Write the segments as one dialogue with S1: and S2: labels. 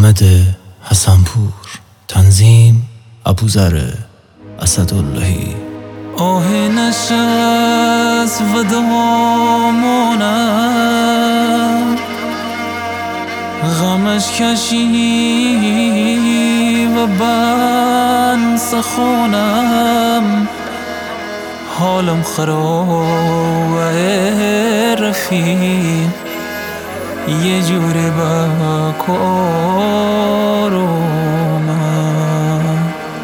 S1: حامد حسنپور، تنظیم ابوذر اسداللهی.
S2: آه نشست و دامونم غمش کشی و بند سخونم، حالم خراب رفیق یه جوری با کارومم.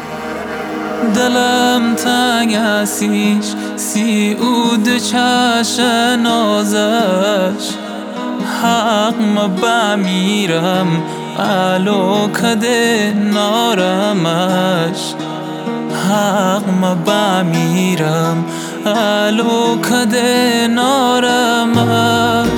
S2: دلم تنگ هستیش سیعود چش نازش، حق ما بمیرم علو کده نارمش، حق ما بمیرم علو کده نارمش.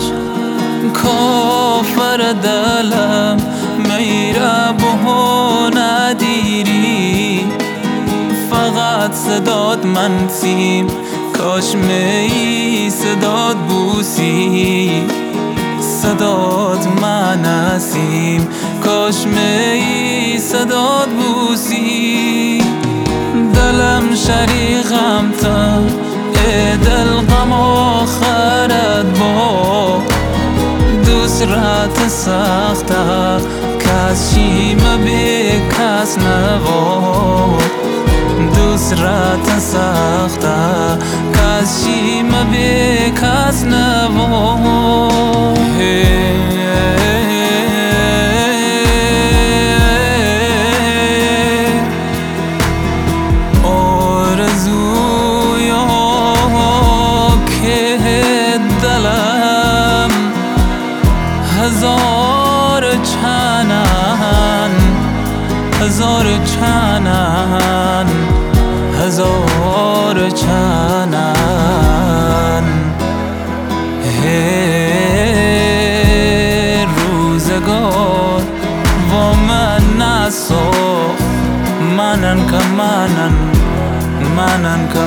S2: کافر دلم میره بهو ندیری، فقط صداد من سیم کاش می صداد بوسی، صداد من اسیم کاش می صداد بوسی. دلم شریقم تا دل غم آخرت با دوست رات سخته کس شیم به کس نوا، دوست رات سخته کس شیم به کس نوا. هزار چنن هزار چنن روزگار و من نساخت منن که منن که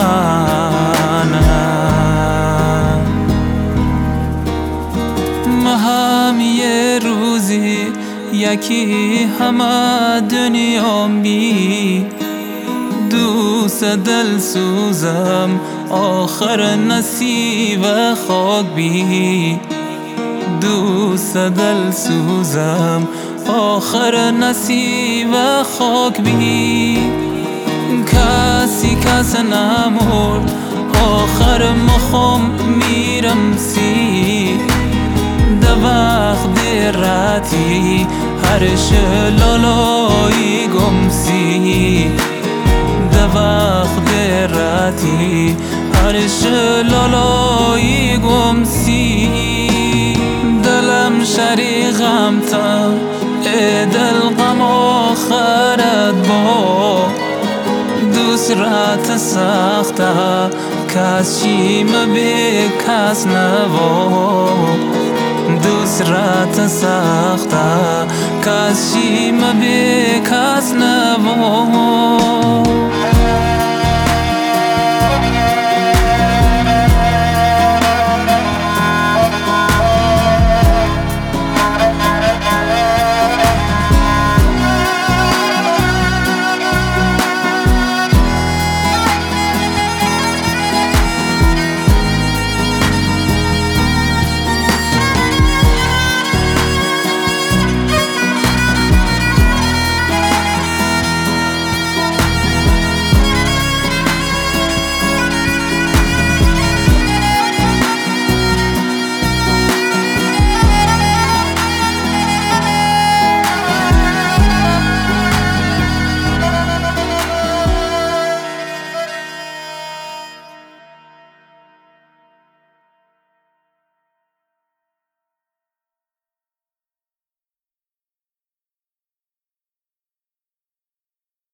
S2: من هم یه روزی یکی همه دنیام بی، دوست دل سوزم آخر نصیب خاک بی، دوست دل سوزم آخر نصیب خاک بی. کسی کس نمرد آخر مخم میرم سی، ده وقت راتی هر شلالایی گمسی، ده وقت راتی هر شلالایی گمسی. دلم شریقم تا دل غم آخرت با دوست رات سخته کس شیم به کس نوا، دوست رات سخته کس شیم به کس نوا.